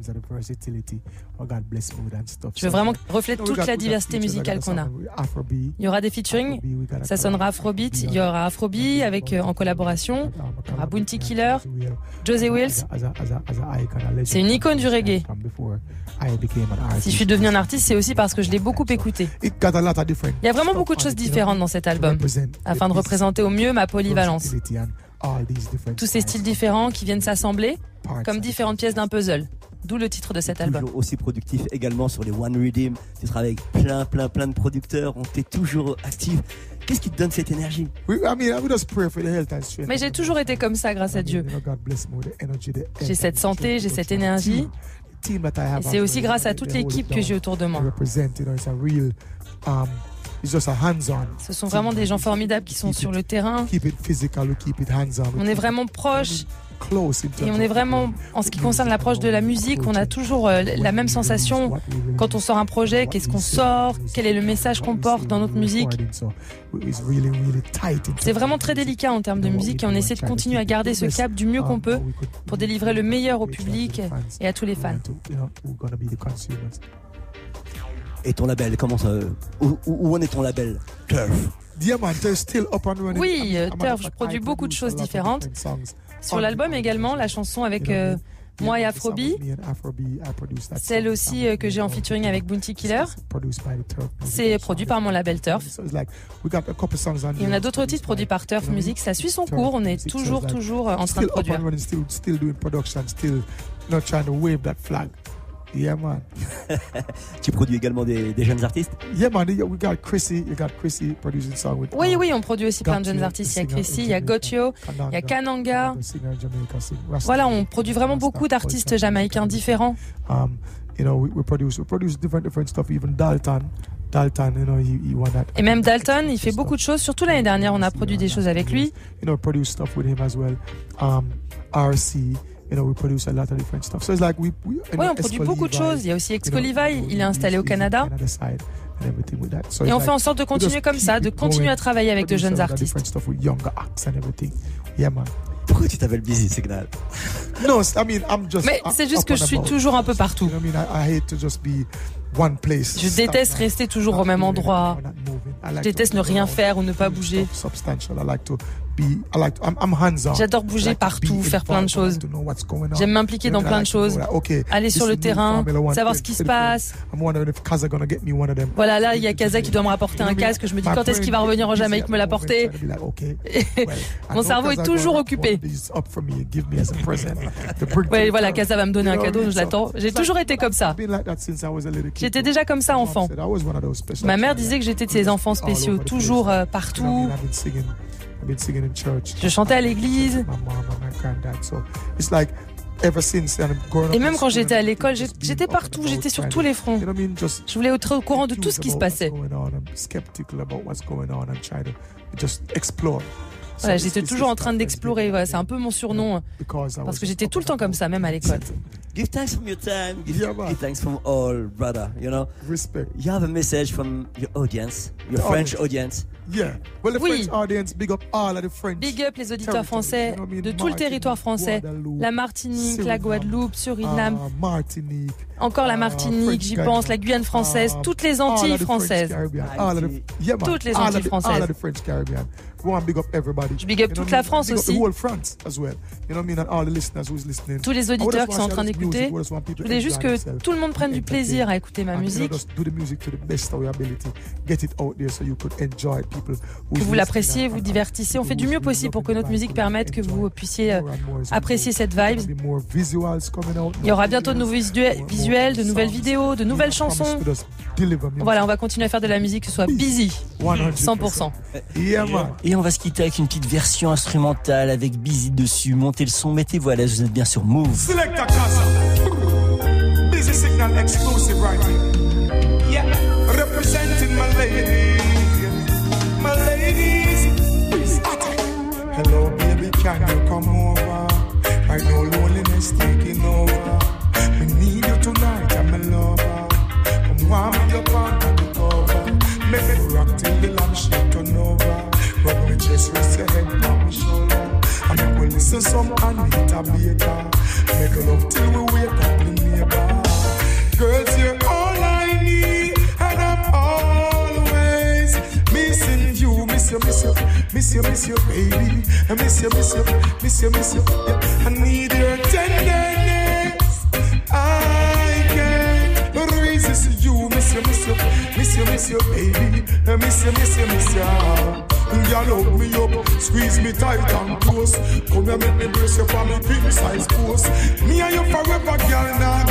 Je veux vraiment qu'il reflète toute la diversité musicale qu'on a. Il y aura des featuring, ça sonnera afrobeat, il y aura afrobeat avec euh, en collaboration, il y aura Bounty Killer, José Wills. C'est une icône du reggae. Si je suis devenu un artiste, c'est aussi parce que je l'ai beaucoup écouté. Il y a vraiment beaucoup de choses différentes dans cet album, afin de représenter au mieux ma polyvalence. Tous ces styles différents qui viennent s'assembler comme différentes pièces d'un puzzle. D'où le titre de cet album. Toujours aussi productif également sur les One Rhythm. Tu travailles avec plein, plein, plein de producteurs. On t'est toujours actif. Qu'est-ce qui te donne cette énergie? Mais j'ai toujours été comme ça grâce à Dieu. J'ai cette santé, j'ai cette énergie. Et c'est aussi grâce à toute l'équipe que j'ai autour de moi. Ce sont vraiment des gens formidables qui sont sur le terrain. On est vraiment proches. Et on est vraiment, en ce qui concerne l'approche de la musique, on a toujours euh, la même sensation quand on sort un projet, qu'est-ce qu'on sort, quel est le message qu'on porte dans notre musique. C'est vraiment très délicat en termes de musique et on essaie de continuer à garder ce cap du mieux qu'on peut pour délivrer le meilleur au public et à tous les fans. Et ton label, comment ça, où, où en est ton label? Turf. Oui, Turf, je produis beaucoup de choses différentes. Sur l'album également, la chanson avec euh, moi et Afrobi, celle aussi euh, que j'ai en featuring avec Bounty Killer, c'est produit par mon label Turf. Et on a d'autres titres produits par Turf Music, ça suit son cours, on est toujours, toujours en train de produire. Yeah, man. Tu produis également des, des jeunes artistes? Yeah, man. We got Chrissy. You got Chrissy producing song with. Oui, oui, on produit aussi plein de jeunes artistes. Il y a Chrissy, il y a Gotyo, il y a Kananga. Voilà, on produit vraiment beaucoup d'artistes jamaïcains différents. Um, you know, we, we produce, we produce different, different stuff. Even Dalton. Dalton, you know, he, he won that. Et même Dalton, il fait beaucoup de choses. Surtout l'année dernière, on a produit des choses avec lui. You know, produce stuff with him as well. Um, R C. You know, we produce a lot of different stuff. So it's like we, we, oui, on produit beaucoup de choses. Il y a aussi Exco Levi, il est installé au Canada. Et on fait en sorte de continuer comme ça, de continuer à travailler avec de jeunes artistes. Pourquoi tu t'appelles Busy Signal? Mais c'est juste que je suis toujours un peu partout. Je déteste rester toujours au même endroit. Je déteste ne rien faire ou ne pas bouger. J'adore bouger partout, faire plein de choses. J'aime m'impliquer dans plein de choses. Aller sur le terrain, savoir ce qui se passe. Voilà, là, il y a Kaza qui doit me rapporter un casque. Je me dis quand est-ce qu'il va revenir en Jamaïque me l'apporter. Mon cerveau est toujours occupé. Ouais, voilà, Kaza va me donner un cadeau, je l'attends. J'ai toujours été comme ça. J'étais déjà comme ça enfant. Ma mère disait que j'étais de ces enfants spéciaux, toujours euh, partout. Je chantais à l'église. Et même quand j'étais à l'école, j'étais partout, j'étais sur tous les fronts. Je voulais être au courant de tout ce qui se passait. Voilà, j'étais toujours en train d'explorer. Voilà, c'est un peu mon surnom parce que j'étais tout le temps comme ça, même à l'école. Give thanks from your time. Give, yeah, give thanks from all, brother. You know. Respect. You have a message from your audience, your French audience. Yeah. Well, the oui. French audience, big up all of the French. Big up les auditeurs français de tout le territoire français. La Martinique, la Guadeloupe, Suriname. Uh, Martinique. Encore la Martinique, j'y pense, la Guyane française, toutes les Antilles françaises. Toutes les Antilles françaises. Je big up toute la France aussi. Tous les auditeurs qui sont en train d'écouter. Je voulais juste que tout le monde prenne du plaisir à écouter ma musique. Que vous l'appréciez, vous divertissez. On fait du mieux possible pour que notre musique permette que vous puissiez euh, apprécier cette vibe. Il y aura bientôt de nouveaux visuels, de nouvelles vidéos, de nouvelles chansons. Voilà, on va continuer à faire de la musique, que ce soit busy, cent pour cent. Et on va se quitter avec une petite version instrumentale avec Busy dessus. Montez le son, mettez-vous à l'aise, vous êtes bien sur Move. Selecta Casa. Busy Signal exclusive right here. Yeah, representing my ladies. My ladies. Hello baby, can you come over? I know loneliness taking over. We need you tonight, I'm a lover. Come warm me up on the cover. Make me rock till the lampshade turn over. Rub me chest, rest your head on my shoulder. And I will listen some Anita Baker. Make love till we wake up in neighbor. Girls, you're all I need, and I'm always missing you. Miss you, miss you, miss you, miss you, baby. I miss you, miss you, miss you, miss you. Yeah. I need your tenderness. I can't resist you. Miss you, miss you, miss you, miss you, baby. I miss you, miss you, miss you. Girl, hug me up, squeeze me tight and close. Come here, make me brace you for me king size pose. Me and you forever, girl, now go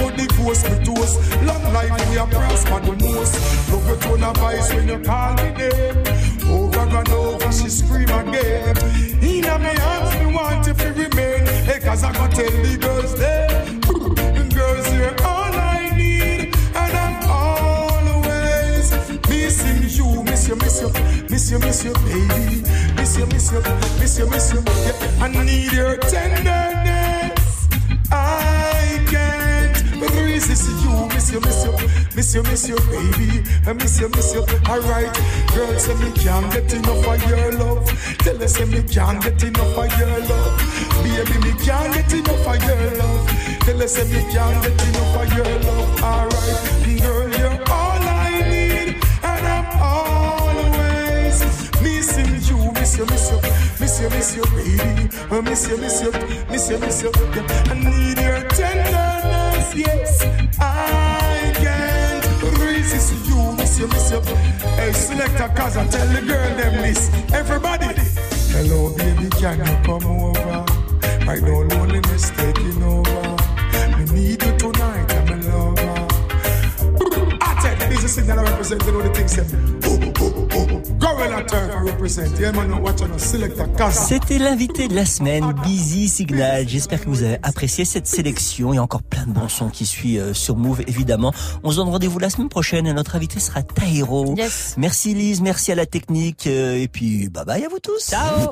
toast, me toast. Long life, we are prosper the most. Love your tone of voice when you call me name. Over and over, she scream again. In a me arms, me want if you remain. Hey, cause I got tell the girls there. Girls, you're all I need. And I'm always missing you. Miss you, miss you, miss you, miss you, baby. Miss you, miss you, miss you, miss you. Yeah, I need your tenderness. I can't resist you. Miss you, miss you, miss you, miss you, baby. I miss you, miss you. Alright, girl, say me can't get enough of your love. Tell her say me can't get enough of your love. Baby, me can't get enough of your love. Tell her say me can't get enough of your love. Alright, girl, you're all I need, and I'm always missing you. Miss you, miss you, miss you, miss you, baby. I miss you, miss you, miss you, miss you. Yeah. I need your tenderness, yes. I can't resist you, miss you, miss you. Hey, selector, cause I tell the girl them this. Everybody, hello, baby, can you come over? Right now, loneliness taking over. I need you tonight, I'm a lover. I tell you, this is a signal I represent, you know the things them. Gorilla Turf I represent. Yeah, man, watch on Selector Casa. C'était l'invité de la semaine, Busy Signal. J'espère que vous avez apprécié cette sélection. Il y a encore plein de bons sons qui suivent euh, sur Move, évidemment. On se donne rendez-vous la semaine prochaine et notre invité sera Taïro. Yes. Merci Lise, merci à la technique euh, et puis bye bye à vous tous. Ciao.